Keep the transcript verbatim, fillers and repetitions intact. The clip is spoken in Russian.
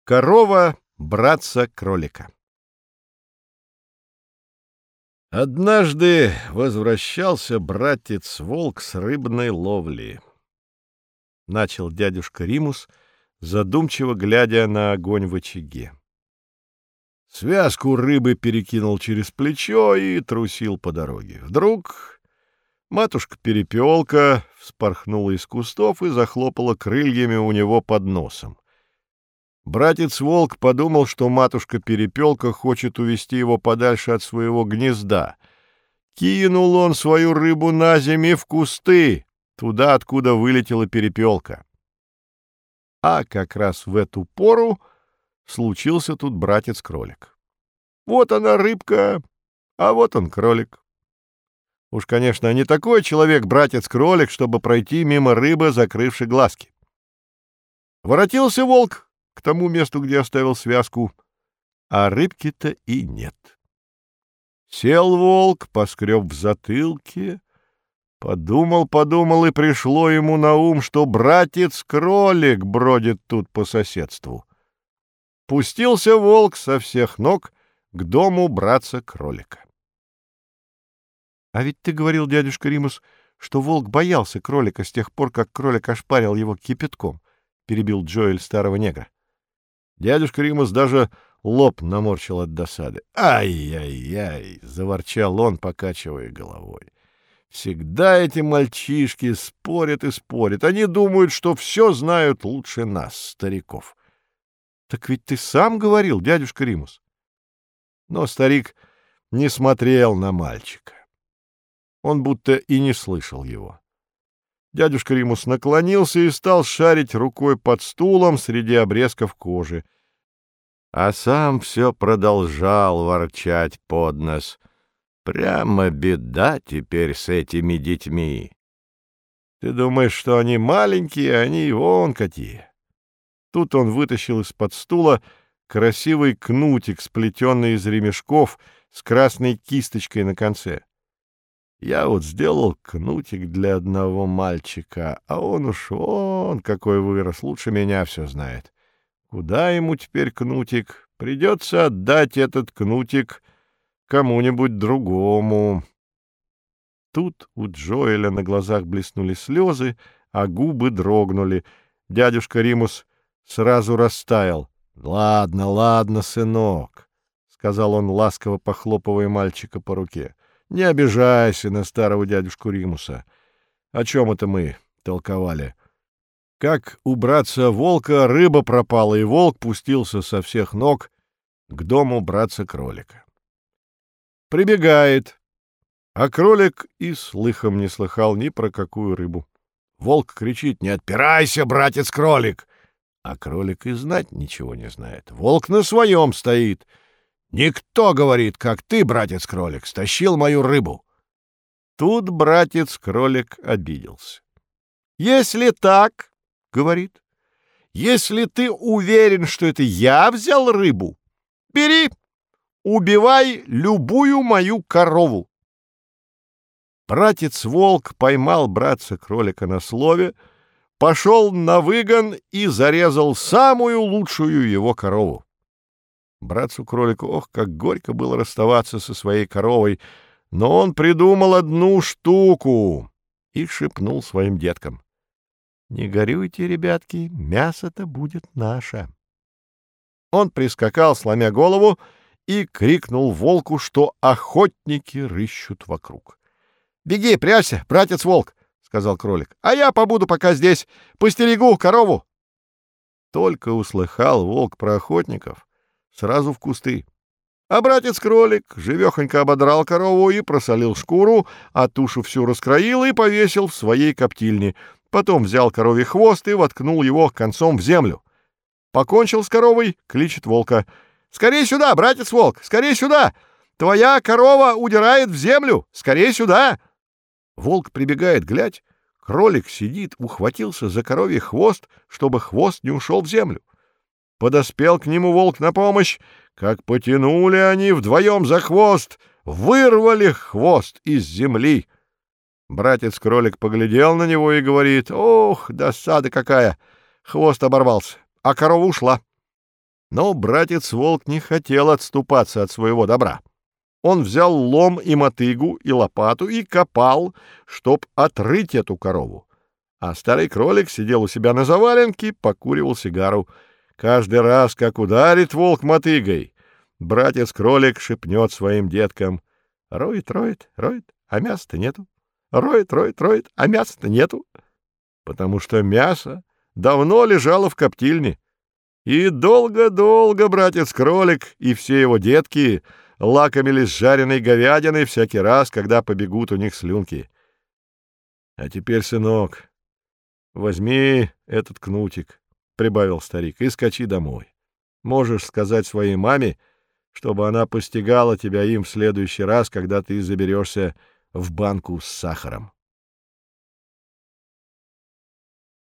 Корова братца-кролика. Однажды возвращался братец-волк с рыбной ловли. Начал дядюшка Римус, задумчиво глядя на огонь в очаге. Связку рыбы перекинул через плечо и трусил по дороге. Вдруг матушка-перепелка вспорхнула из кустов и захлопала крыльями у него под носом. Братец-волк подумал, что матушка-перепелка хочет увести его подальше от своего гнезда. Кинул он свою рыбу на землю в кусты, туда, откуда вылетела перепелка. А как раз в эту пору случился тут братец-кролик. Вот она, рыбка, а вот он, кролик. Уж, конечно, не такой человек, братец-кролик, чтобы пройти мимо рыбы, закрывшей глазки. Воротился волк к тому месту, где оставил связку, а рыбки-то и нет. Сел волк, поскреб в затылке, подумал-подумал, и пришло ему на ум, что братец-кролик бродит тут по соседству. Пустился волк со всех ног к дому братца-кролика. — А ведь ты говорил, дядюшка Римус, что волк боялся кролика с тех пор, как кролик ошпарил его кипятком, — перебил Джоэль старого негра. Дядюшка Римус даже лоб наморщил от досады. «Ай-яй-яй!» — заворчал он, покачивая головой. «Всегда эти мальчишки спорят и спорят. Они думают, что все знают лучше нас, стариков». «Так ведь ты сам говорил, дядюшка Римус». Но старик не смотрел на мальчика. Он будто и не слышал его. Дядюшка Римус наклонился и стал шарить рукой под стулом среди обрезков кожи. А сам все продолжал ворчать под нос. Прямо беда теперь с этими детьми. Ты думаешь, что они маленькие, а они вон какие. Тут он вытащил из-под стула красивый кнутик, сплетенный из ремешков, с красной кисточкой на конце. Я вот сделал кнутик для одного мальчика, а он уж вон какой вырос, лучше меня все знает. Куда ему теперь кнутик? Придется отдать этот кнутик кому-нибудь другому. Тут у Джоэля на глазах блеснули слезы, а губы дрогнули. Дядюшка Римус сразу растаял. — Ладно, ладно, сынок, — сказал он, ласково похлопывая мальчика по руке. — Не обижайся на старого дядюшку Римуса. О чем это мы толковали? Как у братца-волка рыба пропала, и волк пустился со всех ног к дому братца-кролика. Прибегает, а кролик и слыхом не слыхал ни про какую рыбу. Волк кричит: «Не отпирайся, братец-кролик!» А кролик и знать ничего не знает. Волк на своем стоит. «Никто, — говорит, — как ты, братец-кролик, стащил мою рыбу!» Тут братец-кролик обиделся. «Если так, — говорит, — если ты уверен, что это я взял рыбу, бери, убивай любую мою корову». Братец-волк поймал братца-кролика на слове, пошел на выгон и зарезал самую лучшую его корову. Братцу-кролику, ох, как горько было расставаться со своей коровой, но он придумал одну штуку и шепнул своим деткам: «Не горюйте, ребятки, мясо-то будет наше». Он прискакал, сломя голову, и крикнул волку, что охотники рыщут вокруг. «Беги, прячься, братец-волк», — сказал кролик, — «а я побуду пока здесь, постерегу корову». Только услыхал волк про охотников, сразу в кусты. А братец-кролик живехонько ободрал корову и просолил шкуру, а тушу всю раскроил и повесил в своей коптильне. Потом взял коровий хвост и воткнул его концом в землю. Покончил с коровой, кличет волка: «Скорей сюда, братец-волк, скорей сюда! Твоя корова удирает в землю! Скорей сюда!» Волк прибегает, глядь, кролик сидит, ухватился за коровий хвост, чтобы хвост не ушел в землю. Подоспел к нему волк на помощь, как потянули они вдвоем за хвост, вырвали хвост из земли. Братец-кролик поглядел на него и говорит: «Ох, досада какая! Хвост оборвался, а корова ушла». Но братец-волк не хотел отступаться от своего добра. Он взял лом и мотыгу и лопату и копал, чтоб отрыть эту корову. А старый кролик сидел у себя на заваленке, покуривал сигару. Каждый раз, как ударит волк мотыгой, братец-кролик шепнет своим деткам: «Роет, роет, роет, а мяса-то нету. Роет, роет, роет, а мяса-то нету». Потому что мясо давно лежало в коптильне. И долго-долго братец-кролик и все его детки лакомились жареной говядиной всякий раз, когда побегут у них слюнки. — А теперь, сынок, возьми этот кнутик, — прибавил старик, — и скачи домой. Можешь сказать своей маме, чтобы она постигала тебя им в следующий раз, когда ты заберешься в банку с сахаром.